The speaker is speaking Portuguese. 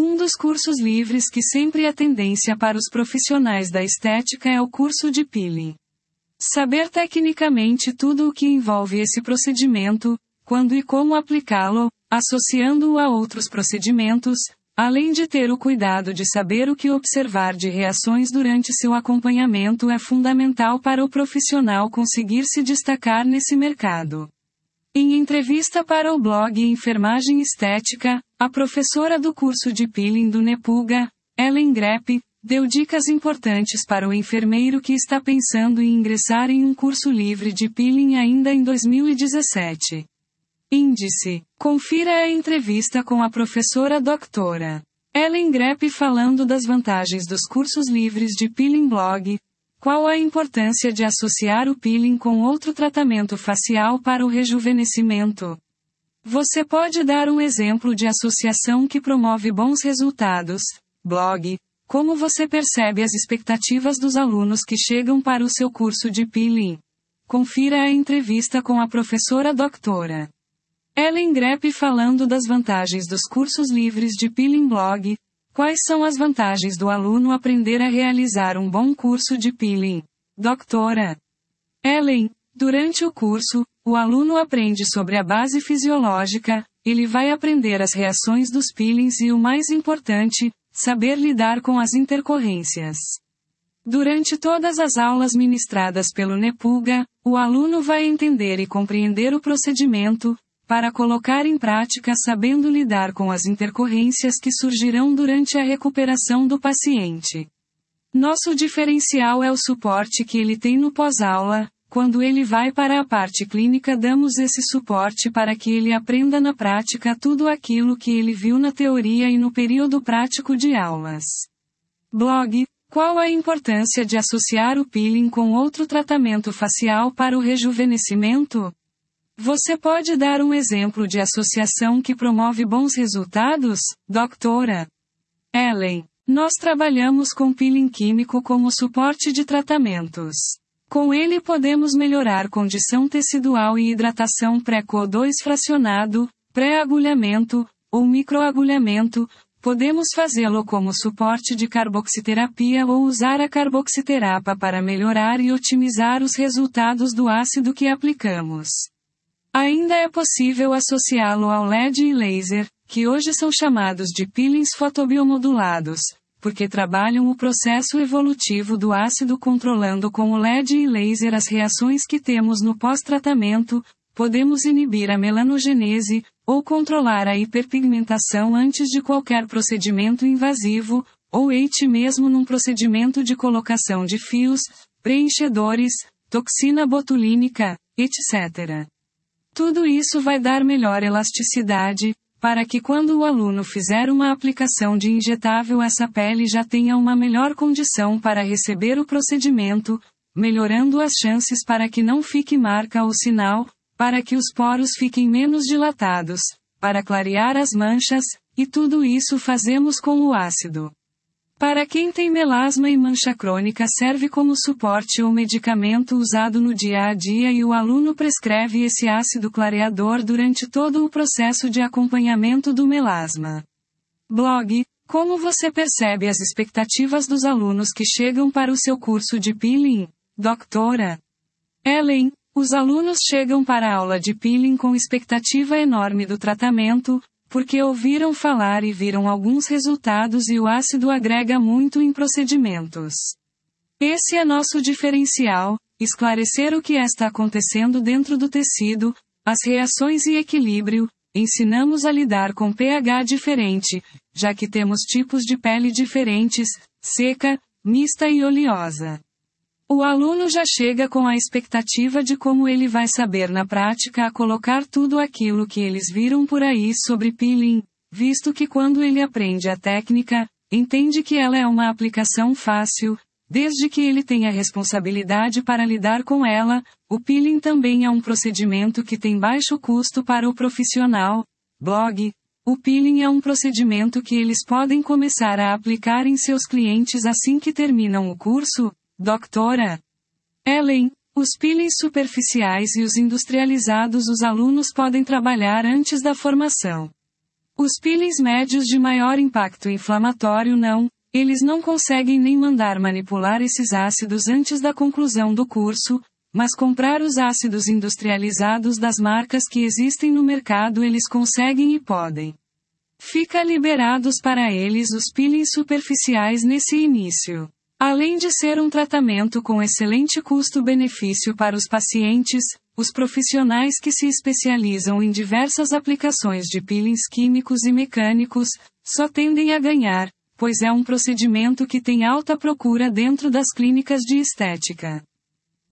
Um dos cursos livres que sempre é tendência para os profissionais da estética é o curso de peeling. Saber tecnicamente tudo o que envolve esse procedimento, quando e como aplicá-lo, associando-o a outros procedimentos, além de ter o cuidado de saber o que observar de reações durante seu acompanhamento é fundamental para o profissional conseguir se destacar nesse mercado. Em entrevista para o blog Enfermagem Estética, a professora do curso de peeling do Nepuga, Ellen Grepp, deu dicas importantes para o enfermeiro que está pensando em ingressar em um curso livre de peeling ainda em 2017. Índice. Confira a entrevista com a professora Dra. Ellen Grepp falando das vantagens dos cursos livres de peeling blog. Qual a importância de associar o peeling com outro tratamento facial para o rejuvenescimento? Você pode dar um exemplo de associação que promove bons resultados. Blog. Como você percebe as expectativas dos alunos que chegam para o seu curso de peeling? Confira a entrevista com a professora Dra. Ellen Grepp falando das vantagens dos cursos livres de peeling blog. Quais são as vantagens do aluno aprender a realizar um bom curso de peeling? Dra. Ellen, durante o curso, o aluno aprende sobre a base fisiológica, ele vai aprender as reações dos peelings e o mais importante, saber lidar com as intercorrências. Durante todas as aulas ministradas pelo Nepuga, o aluno vai entender e compreender o procedimento, para colocar em prática sabendo lidar com as intercorrências que surgirão durante a recuperação do paciente. Nosso diferencial é o suporte que ele tem no pós-aula. Quando ele vai para a parte clínica, damos esse suporte para que ele aprenda na prática tudo aquilo que ele viu na teoria e no período prático de aulas. Blog. Qual a importância de associar o peeling com outro tratamento facial para o rejuvenescimento? Você pode dar um exemplo de associação que promove bons resultados, Dra. Ellen? Nós trabalhamos com peeling químico como suporte de tratamentos. Com ele podemos melhorar condição tecidual e hidratação pré-CO2 fracionado, pré-agulhamento, ou microagulhamento. Podemos fazê-lo como suporte de carboxiterapia ou usar a carboxiterapa para melhorar e otimizar os resultados do ácido que aplicamos. Ainda é possível associá-lo ao LED e laser, que hoje são chamados de peelings fotobiomodulados, porque trabalham o processo evolutivo do ácido controlando com o LED e laser as reações que temos no pós-tratamento. Podemos inibir a melanogenese, ou controlar a hiperpigmentação antes de qualquer procedimento invasivo, ou mesmo num procedimento de colocação de fios, preenchedores, toxina botulínica, etc. Tudo isso vai dar melhor elasticidade, para que quando o aluno fizer uma aplicação de injetável essa pele já tenha uma melhor condição para receber o procedimento, melhorando as chances para que não fique marca ou sinal, para que os poros fiquem menos dilatados, para clarear as manchas, e tudo isso fazemos com o ácido. Para quem tem melasma e mancha crônica serve como suporte ou medicamento usado no dia a dia e o aluno prescreve esse ácido clareador durante todo o processo de acompanhamento do melasma. Blog. Como você percebe as expectativas dos alunos que chegam para o seu curso de peeling? Dra. Ellen. Os alunos chegam para a aula de peeling com expectativa enorme do tratamento, porque ouviram falar e viram alguns resultados e o ácido agrega muito em procedimentos. Esse é nosso diferencial, esclarecer o que está acontecendo dentro do tecido, as reações e equilíbrio. Ensinamos a lidar com pH diferente, já que temos tipos de pele diferentes, seca, mista e oleosa. O aluno já chega com a expectativa de como ele vai saber na prática a colocar tudo aquilo que eles viram por aí sobre peeling, visto que quando ele aprende a técnica, entende que ela é uma aplicação fácil, desde que ele tenha responsabilidade para lidar com ela. O peeling também é um procedimento que tem baixo custo para o profissional. Blog. O peeling é um procedimento que eles podem começar a aplicar em seus clientes assim que terminam o curso. Dra. Ellen. Os peelings superficiais e os industrializados os alunos podem trabalhar antes da formação. Os peelings médios de maior impacto inflamatório eles não conseguem nem mandar manipular esses ácidos antes da conclusão do curso, mas comprar os ácidos industrializados das marcas que existem no mercado eles conseguem e podem. Fica liberados para eles os peelings superficiais nesse início. Além de ser um tratamento com excelente custo-benefício para os pacientes, os profissionais que se especializam em diversas aplicações de peelings químicos e mecânicos, só tendem a ganhar, pois é um procedimento que tem alta procura dentro das clínicas de estética.